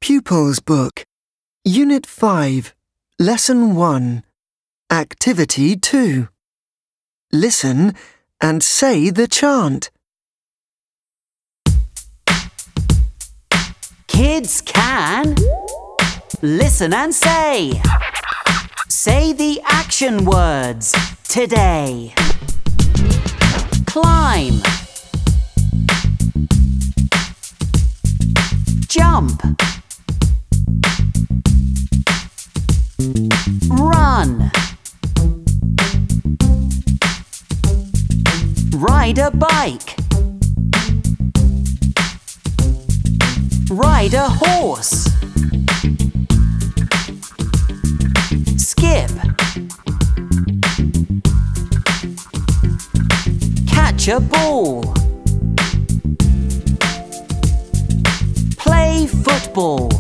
Pupils Book, Unit 5, Lesson 1, Activity 2. Listen and say the chant. Kids can listen and say. Say the action words today. Climb, jump, run, ride a bike, ride a horse, skip, catch a ball, play football.